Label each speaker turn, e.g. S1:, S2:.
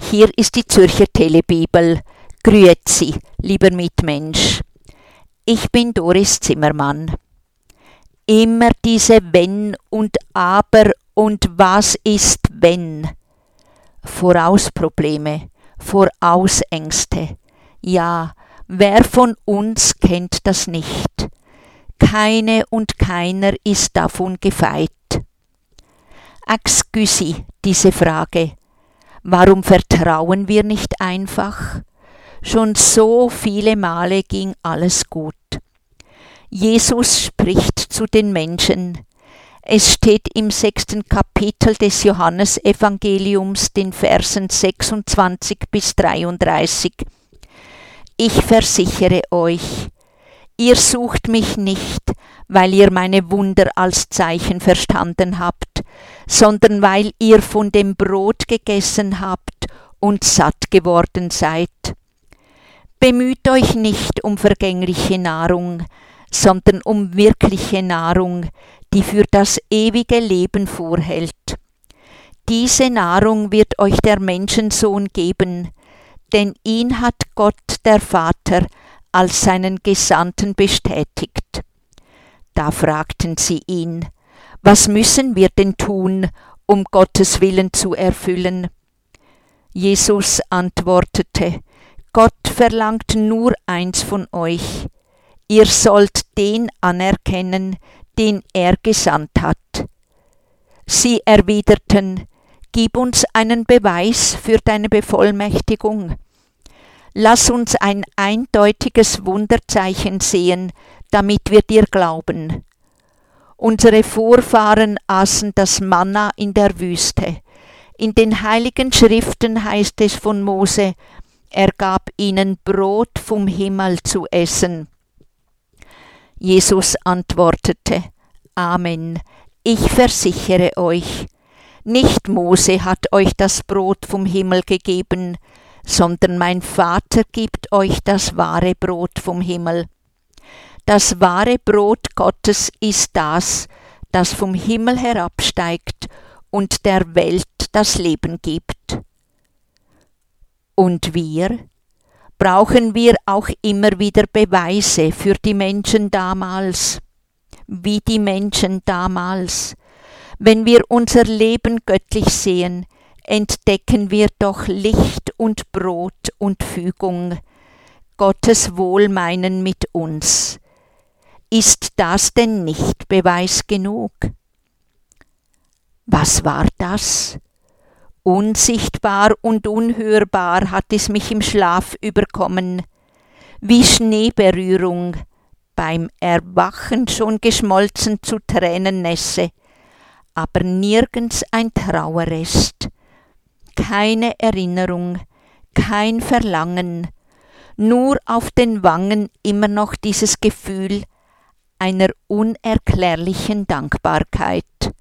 S1: Hier ist die Zürcher Telebibel. Grüezi, lieber Mitmensch. Ich bin Doris Zimmermann. Immer diese Wenn und Aber und was ist wenn? Vorausprobleme, Vorausängste. Ja, wer von uns kennt das nicht? Keine und keiner ist davon gefeit. Excusez diese Frage. Warum vertrauen wir nicht einfach? Schon so viele Male ging alles gut. Jesus spricht zu den Menschen. Es steht im 6. Kapitel des Johannesevangeliums, den Versen 26 bis 33. Ich versichere euch, ihr sucht mich nicht, weil ihr meine Wunder als Zeichen verstanden habt, sondern weil ihr von dem Brot gegessen habt und satt geworden seid. Bemüht euch nicht um vergängliche Nahrung, sondern um wirkliche Nahrung, die für das ewige Leben vorhält. Diese Nahrung wird euch der Menschensohn geben, denn ihn hat Gott, der Vater, als seinen Gesandten bestätigt. Da fragten sie ihn: Was müssen wir denn tun, um Gottes Willen zu erfüllen? Jesus antwortete: Gott verlangt nur eins von euch. Ihr sollt den anerkennen, den er gesandt hat. Sie erwiderten: Gib uns einen Beweis für deine Bevollmächtigung. Lass uns ein eindeutiges Wunderzeichen sehen, damit wir dir glauben. Unsere Vorfahren aßen das Manna in der Wüste. In den heiligen Schriften heißt es von Mose: Er gab ihnen Brot vom Himmel zu essen. Jesus antwortete: Amen, ich versichere euch, nicht Mose hat euch das Brot vom Himmel gegeben, sondern mein Vater gibt euch das wahre Brot vom Himmel. Das wahre Brot Gottes ist das, das vom Himmel herabsteigt und der Welt das Leben gibt. Und wir? Brauchen wir auch immer wieder Beweise für die Menschen damals? Wie die Menschen damals? Wenn wir unser Leben göttlich sehen, entdecken wir doch Licht und Brot und Fügung, Gottes Wohlmeinen mit uns. Ist das denn nicht Beweis genug? Was war das? Unsichtbar und unhörbar hat es mich im Schlaf überkommen, wie Schneeberührung, beim Erwachen schon geschmolzen zu Tränennässe, aber nirgends ein Trauerrest, keine Erinnerung, kein Verlangen, nur auf den Wangen immer noch dieses Gefühl einer unerklärlichen Dankbarkeit.